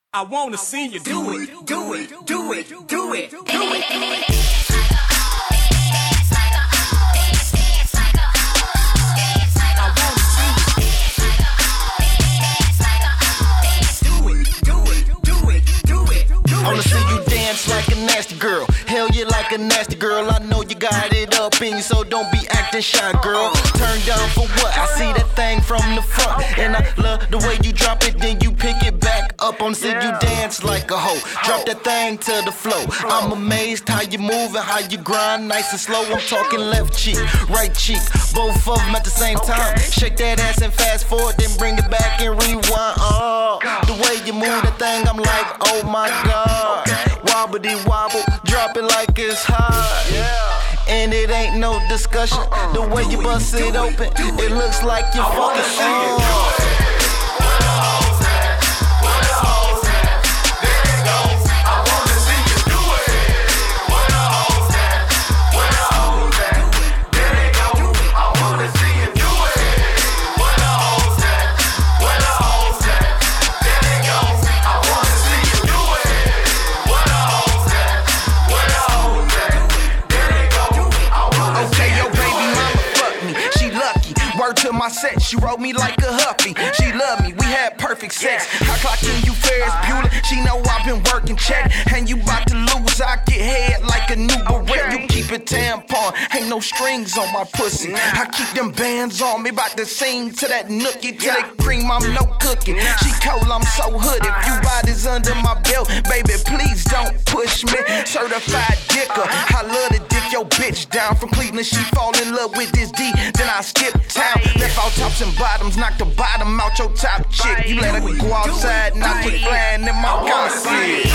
I wanna see you do it, do it, do it, do it, do it. I wanna see you dance like a nasty girl. Hell yeah, like a nasty girl. I know you got it up in you, so don't be acting shy, girl. Turn down for what? I see that thing from the front, and I love the way you drop it, then you pick it back up. I wanna see you dance like a hoe. Drop that thing to the floor. I'm amazed how you move and how you grind, nice and slow. I'm talking left cheek, right cheek, both of them at the same time. Shake that ass and fast forward, then bring it back and rewind. Oh, the way you move that thing, I'm like, oh my God. Wobbity wobble, drop it like it's hot. And it ain't no discussion. The way you bust it open, it looks like you're fucking on. To my set, she wrote me like a huffy. She loved me, we had perfect sex. I clocked in you Ferris Bueller. She know I've been working check. And you bout to lose, I get head like a new beret. You keep it tampon, ain't no strings on my pussy. I keep them bands on me, bout to sing to that nookie. Till they cream, I'm no cookie. She cold, I'm so hood. If you bodies under my belt, baby, please don't push me. Certified dicker, I love to dick your bitch down. From Cleveland, she fall in love with this D, then I skip town. Left out tops and bottoms, knock the bottom out your top chick. You let her go outside and I quit flying in my concert.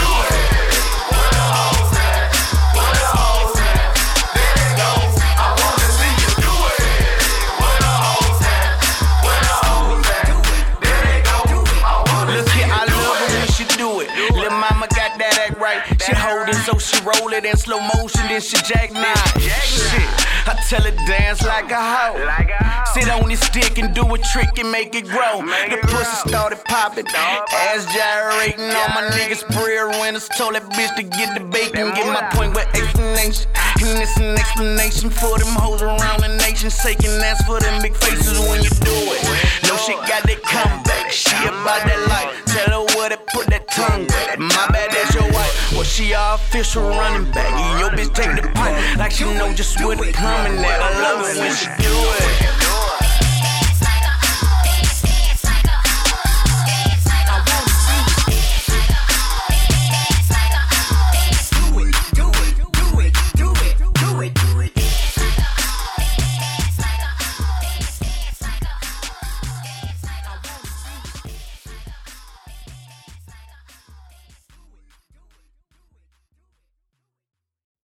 She hold it so she roll it in slow motion, then she jackknife. Shit, I tell her dance like a hoe. Sit on this stick and do a trick and make it grow. The pussy started popping, ass gyrating. All my niggas prayer winners told that bitch to get the bacon. Get my point with explanation, and it's an explanation for them hoes around the nation. Shaking ass for them big faces when you do it. No shit got that comeback. She about that life. Tell her where to put that tongue back. My bad, that's your wife. Well, she our official running back. Your bitch take the pipe like she know just where the plumbing at. I love it when she do it.